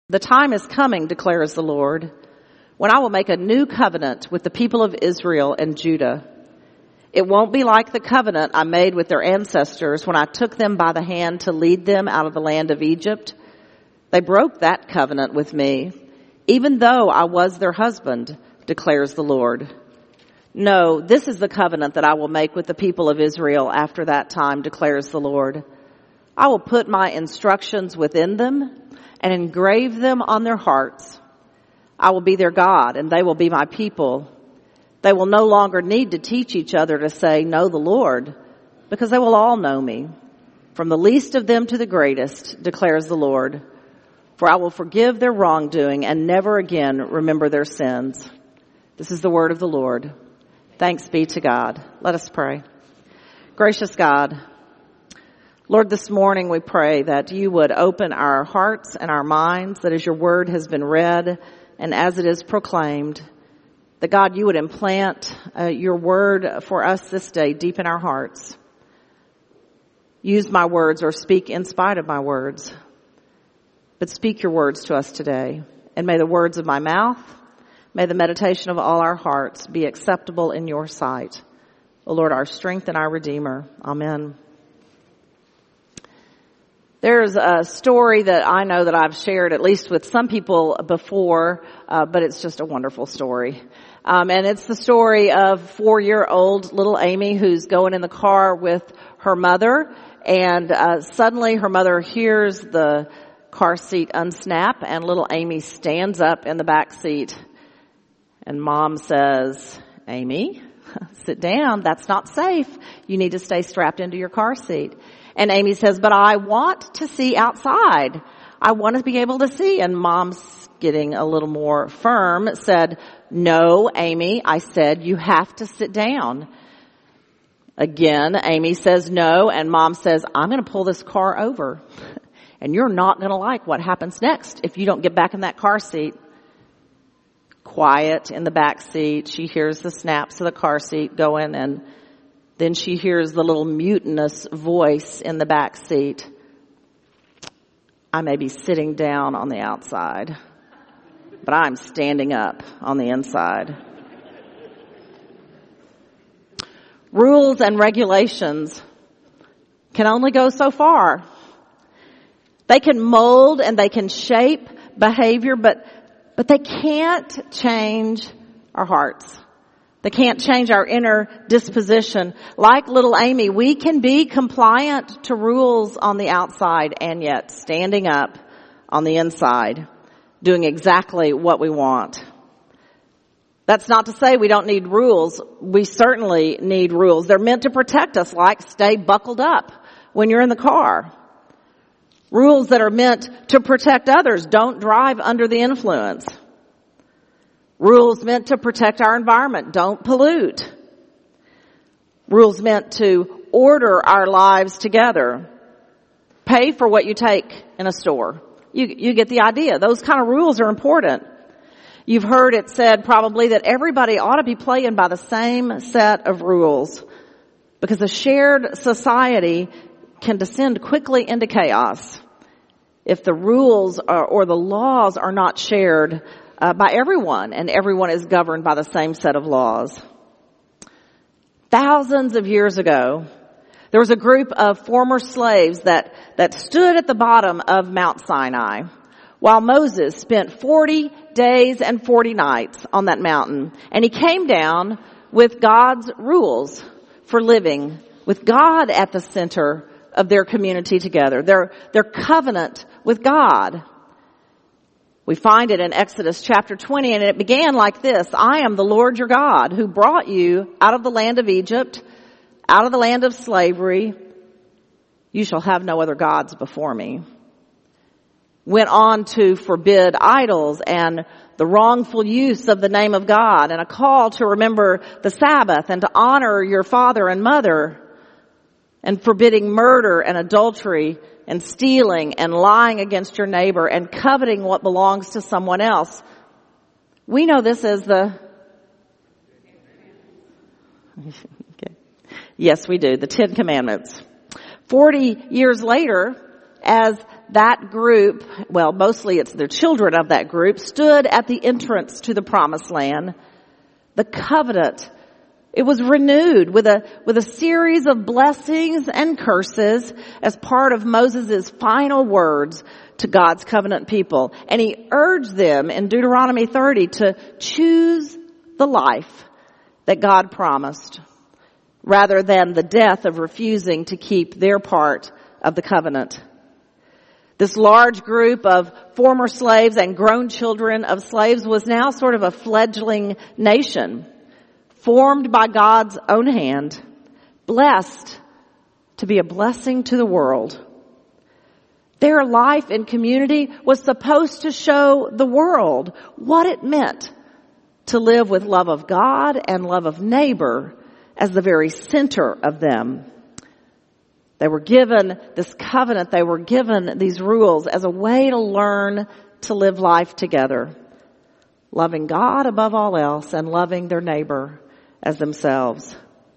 The time is coming, declares the Lord, when I will make a new covenant with the people of Israel and Judah. It won't be like the covenant I made with their ancestors when I took them by the hand to lead them out of the land of Egypt. They broke that covenant with me, even though I was their husband, declares the Lord. No, this is the covenant that I will make with the people of Israel after that time, declares the Lord. I will put my instructions within them and engrave them on their hearts. I will be their God, and they will be my people. They will no longer need to teach each other to say, know the Lord, because they will all know me, from the least of them to the greatest, declares the Lord. For I will forgive their wrongdoing and never again remember their sins. This is the word of the Lord. Thanks be to God. Let us pray. Gracious God, Lord, this morning we pray that you would open our hearts and our minds, that as your word has been read and as it is proclaimed, that God, you would implant your word for us this day deep in our hearts. Use my words or speak in spite of my words, but speak your words to us today. And may the words of my mouth, may the meditation of all our hearts be acceptable in your sight. O Lord, our strength and our Redeemer. Amen. There's a story that I know that I've shared at least with some people before, but it's just a wonderful story. And it's the story of 4-year-old little Amy who's going in the car with her mother, and suddenly her mother hears the car seat unsnap, and little Amy stands up in the back seat. And Mom says, Amy, sit down. That's not safe. You need to stay strapped into your car seat. And Amy says, but I want to see outside. I want to be able to see. And Mom's getting a little more firm, said, no, Amy, I said you have to sit down. Again, Amy says no, and Mom says, I'm going to pull this car over. And you're not going to like what happens next if you don't get back in that car seat. Quiet in the back seat. She hears the snaps of the car seat going, and then she hears the little mutinous voice in the back seat. I may be sitting down on the outside, but I'm standing up on the inside. Rules and regulations can only go so far. They can mold and they can shape behavior, but they can't change our hearts. They can't change our inner disposition. Like little Amy, we can be compliant to rules on the outside and yet standing up on the inside, doing exactly what we want. That's not to say we don't need rules. We certainly need rules. They're meant to protect us, like stay buckled up when you're in the car. Rules that are meant to protect others. Don't drive under the influence. Rules meant to protect our environment. Don't pollute. Rules meant to order our lives together. Pay for what you take in a store. You get the idea. Those kind of rules are important. You've heard it said probably that everybody ought to be playing by the same set of rules, because a shared society can descend quickly into chaos if the rules or the laws are not shared by everyone, and everyone is governed by the same set of laws. Thousands of years ago, there was a group of former slaves that stood at the bottom of Mount Sinai while Moses spent 40 days and 40 nights on that mountain. And he came down with God's rules for living, with God at the center of their community together, their covenant with God. We find it in Exodus chapter 20, and it began like this. I am the Lord your God who brought you out of the land of Egypt, out of the land of slavery. You shall have no other gods before me. Went on to forbid idols and the wrongful use of the name of God, and a call to remember the Sabbath and to honor your father and mother, and forbidding murder and adultery and stealing and lying against your neighbor and coveting what belongs to someone else. We know this as the... Okay. Yes, we do. The 10 Commandments. 40 years later, as that group, well, mostly it's the children of that group, stood at the entrance to the promised land, the covenant, it was renewed with a series of blessings and curses as part of Moses' final words to God's covenant people. And he urged them in Deuteronomy 30 to choose the life that God promised rather than the death of refusing to keep their part of the covenant. This large group of former slaves and grown children of slaves was now sort of a fledgling nation, formed by God's own hand, blessed to be a blessing to the world. Their life in community was supposed to show the world what it meant to live with love of God and love of neighbor as the very center of them. They were given this covenant, they were given these rules as a way to learn to live life together, loving God above all else and loving their neighbor as themselves.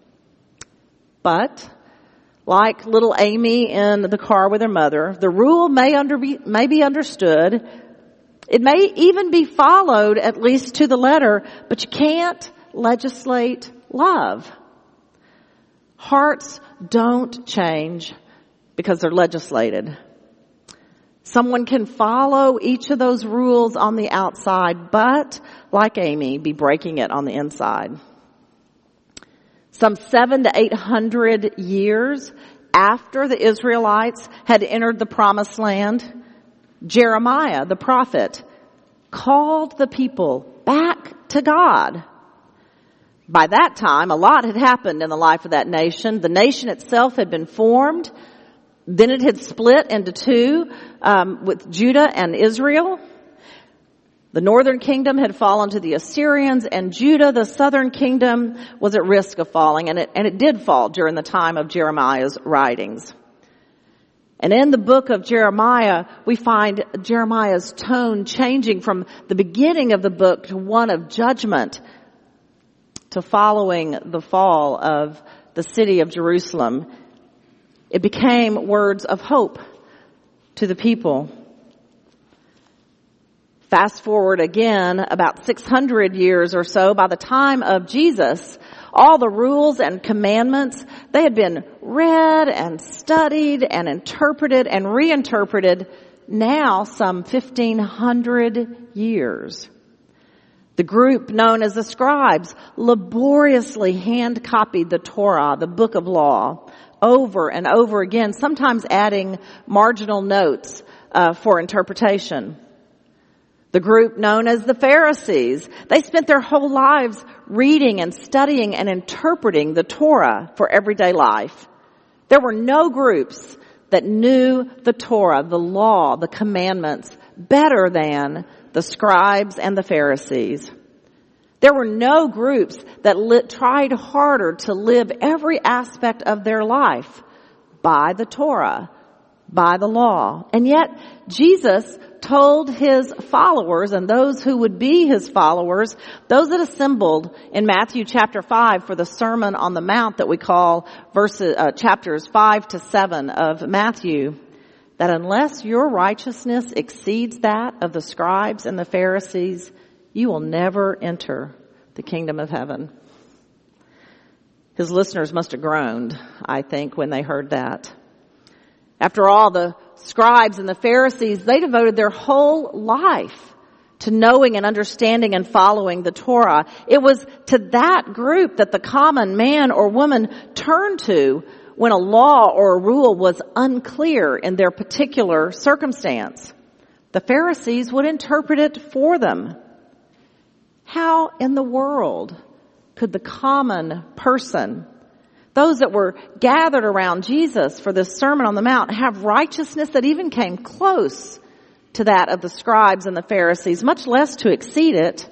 But, like little Amy in the car with her mother, the rule may be understood. It may even be followed, at least to the letter, but you can't legislate love. Hearts don't change because they're legislated. Someone can follow each of those rules on the outside, but, like Amy, be breaking it on the inside. Some 700 to 800 years after the Israelites had entered the promised land, Jeremiah, the prophet, called the people back to God. By that time, a lot had happened in the life of that nation. The nation itself had been formed. Then it had split into two, with Judah and Israel. The northern kingdom had fallen to the Assyrians, and Judah, the southern kingdom, was at risk of falling, and it did fall during the time of Jeremiah's writings. And in the book of Jeremiah, we find Jeremiah's tone changing from the beginning of the book to one of judgment to following the fall of the city of Jerusalem. It became words of hope to the people. Fast forward again about 600 years or so, by the time of Jesus, all the rules and commandments, they had been read and studied and interpreted and reinterpreted now some 1,500 years. The group known as the scribes laboriously hand copied the Torah, the book of law, over and over again, sometimes adding marginal notes for interpretation. The group known as the Pharisees, they spent their whole lives reading and studying and interpreting the Torah for everyday life. There were no groups that knew the Torah, the law, the commandments better than the scribes and the Pharisees. There were no groups that tried harder to live every aspect of their life by the Torah, by the law. And yet, Jesus told his followers and those who would be his followers, those that assembled in Matthew chapter 5 for the Sermon on the Mount that we call chapters 5 to 7 of Matthew, that unless your righteousness exceeds that of the scribes and the Pharisees, you will never enter the kingdom of heaven. His listeners must have groaned, I think, when they heard that. After all, the scribes and the Pharisees, they devoted their whole life to knowing and understanding and following the Torah. It was to that group that the common man or woman turned to when a law or a rule was unclear in their particular circumstance. The Pharisees would interpret it for them. How in the world could the common person, those that were gathered around Jesus for this Sermon on the Mount, have righteousness that even came close to that of the scribes and the Pharisees, much less to exceed it?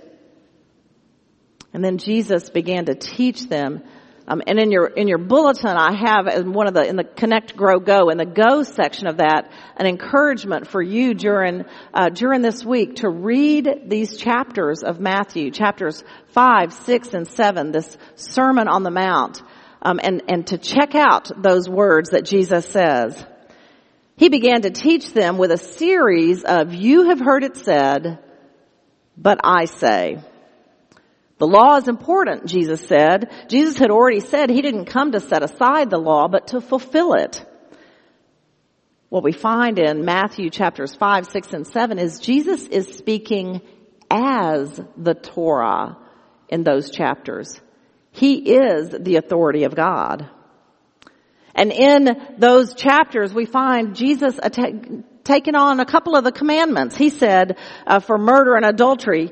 And then Jesus began to teach them. And in your bulletin, I have in the Connect, Grow, Go, in the Go section of that, an encouragement for you during this week to read these chapters of Matthew, chapters 5, 6, and 7, this Sermon on the Mount, and to check out those words that Jesus says. He began to teach them with a series of, "You have heard it said, but I say." The law is important, Jesus said. Jesus had already said he didn't come to set aside the law, but to fulfill it. What we find in Matthew chapters 5, 6, and 7 is Jesus is speaking as the Torah in those chapters. He is the authority of God. And in those chapters, we find Jesus taking on a couple of the commandments. He said, for murder and adultery,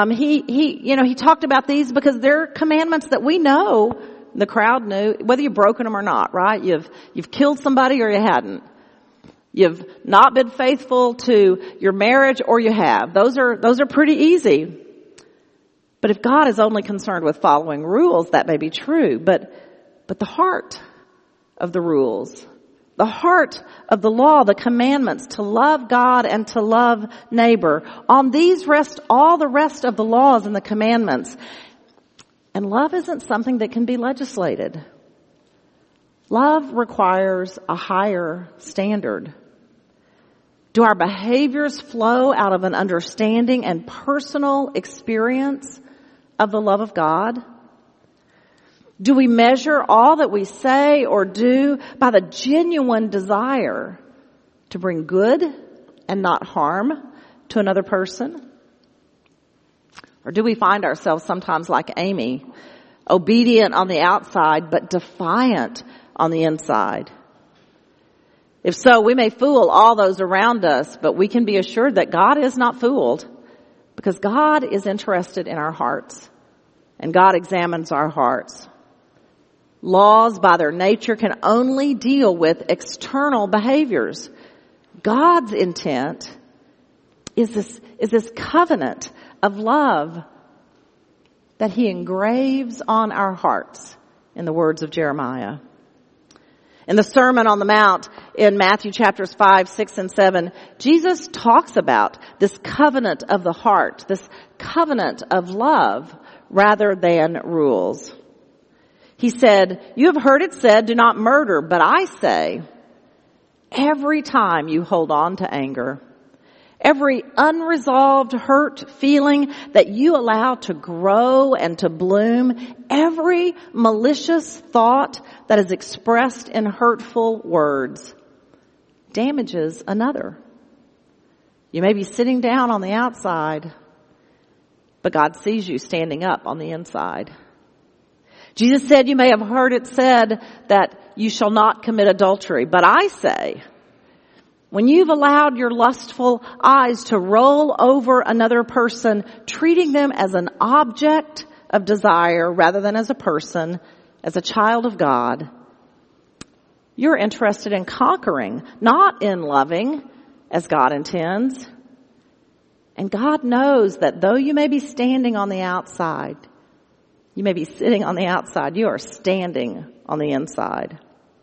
he talked about these because they're commandments that we know, the crowd knew, whether you've broken them or not, right? You've killed somebody or you hadn't. You've not been faithful to your marriage or you have. Those are pretty easy. But if God is only concerned with following rules, that may be true. But the heart of the rules, the heart of the law, the commandments to love God and to love neighbor, on these rest all the rest of the laws and the commandments. And love isn't something that can be legislated. Love requires a higher standard. Do our behaviors flow out of an understanding and personal experience of the love of God? Do we measure all that we say or do by the genuine desire to bring good and not harm to another person? Or do we find ourselves sometimes like Amy, obedient on the outside but defiant on the inside? If so, we may fool all those around us, but we can be assured that God is not fooled because God is interested in our hearts and God examines our hearts. Laws by their nature can only deal with external behaviors. God's intent is this covenant of love that he engraves on our hearts, in the words of Jeremiah. In the Sermon on the Mount in Matthew chapters 5, 6, and 7, Jesus talks about this covenant of the heart, this covenant of love rather than rules. He said, "You have heard it said, 'Do not murder,' but I say, every time you hold on to anger, every unresolved hurt feeling that you allow to grow and to bloom, every malicious thought that is expressed in hurtful words damages another. You may be sitting down on the outside, but God sees you standing up on the inside." Jesus said, "You may have heard it said that you shall not commit adultery, but I say, when you've allowed your lustful eyes to roll over another person, treating them as an object of desire rather than as a person, as a child of God, you're interested in conquering, not in loving as God intends. And God knows that though you may be standing on the outside, you may be sitting on the outside, you are standing on the inside.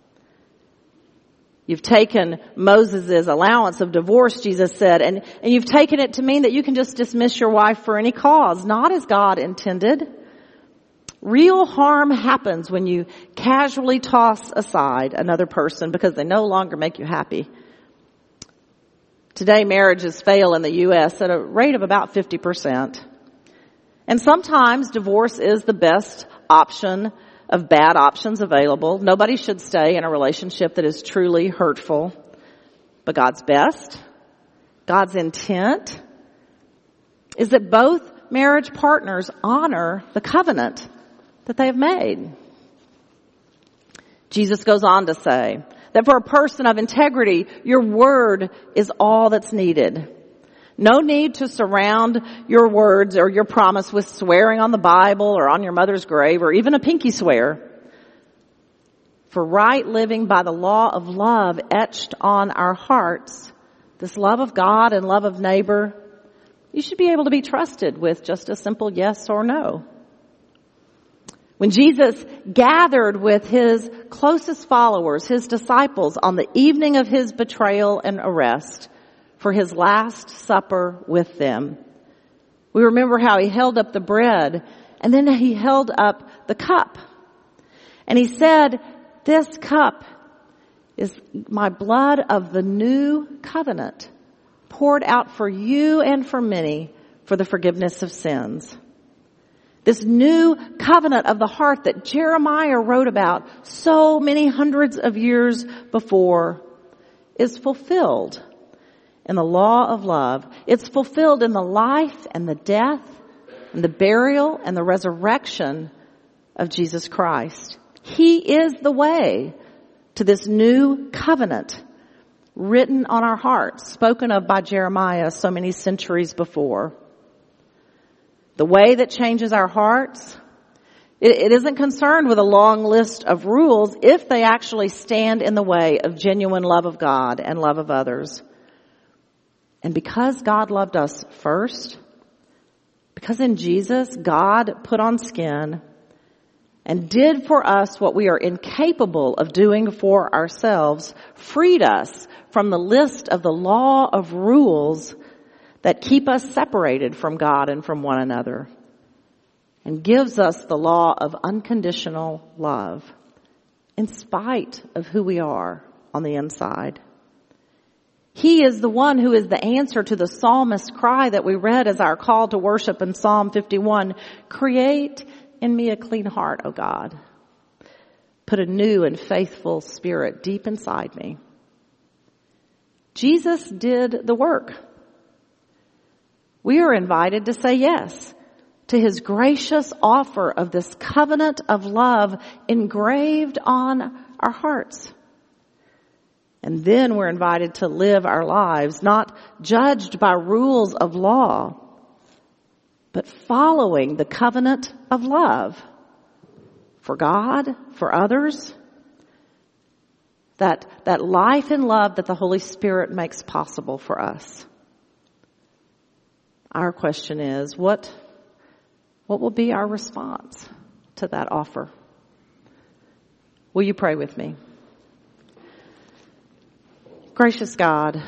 You've taken Moses' allowance of divorce," Jesus said, and you've taken it to mean that you can just dismiss your wife for any cause, not as God intended. Real harm happens when you casually toss aside another person because they no longer make you happy. Today, marriages fail in the U.S. at a rate of about 50%. And sometimes divorce is the best option of bad options available. Nobody should stay in a relationship that is truly hurtful. But God's best, God's intent, is that both marriage partners honor the covenant that they have made. Jesus goes on to say that for a person of integrity, your word is all that's needed. No need to surround your words or your promise with swearing on the Bible or on your mother's grave or even a pinky swear. For right living by the law of love etched on our hearts, this love of God and love of neighbor, you should be able to be trusted with just a simple yes or no. When Jesus gathered with his closest followers, his disciples, on the evening of his betrayal and arrest, for his last supper with them, we remember how he held up the bread and then he held up the cup. And he said, "This cup is my blood of the new covenant poured out for you and for many for the forgiveness of sins. This new covenant of the heart that Jeremiah wrote about so many hundreds of years before is fulfilled in the law of love. It's fulfilled in the life and the death and the burial and the resurrection of Jesus Christ. He is the way to this new covenant written on our hearts, spoken of by Jeremiah so many centuries before. The way that changes our hearts, it isn't concerned with a long list of rules if they actually stand in the way of genuine love of God and love of others. And because God loved us first, because in Jesus God put on skin and did for us what we are incapable of doing for ourselves, freed us from the list of the law of rules that keep us separated from God and from one another, and gives us the law of unconditional love in spite of who we are on the inside. He is the one who is the answer to the psalmist's cry that we read as our call to worship in Psalm 51. Create in me a clean heart, O God. Put a new and faithful spirit deep inside me. Jesus did the work. We are invited to say yes to his gracious offer of this covenant of love engraved on our hearts. And then we're invited to live our lives not judged by rules of law, but following the covenant of love for God, for others. That life in love that the Holy Spirit makes possible for us. Our question is, what will be our response to that offer? Will you pray with me? Gracious God,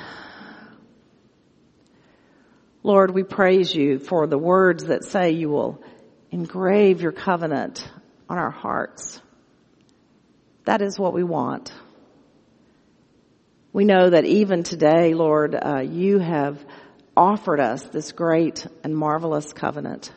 Lord, we praise you for the words that say you will engrave your covenant on our hearts. That is what we want. We know that even today, Lord, you have offered us this great and marvelous covenant.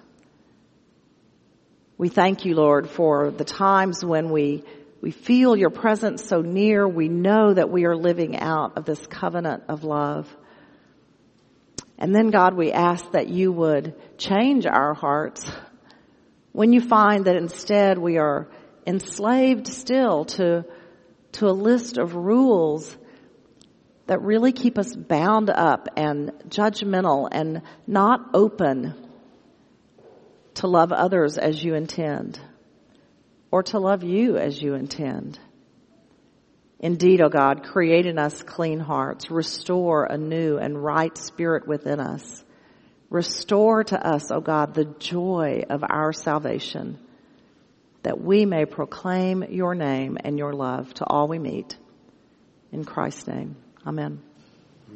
We thank you, Lord, for the times when we feel your presence so near. We know that we are living out of this covenant of love. And then, God, we ask that you would change our hearts when you find that instead we are enslaved still to a list of rules that really keep us bound up and judgmental and not open to love others as you intend or to love you as you intend. Indeed, O God, create in us clean hearts. Restore a new and right spirit within us. Restore to us, O God, the joy of our salvation, that we may proclaim your name and your love to all we meet. In Christ's name, amen.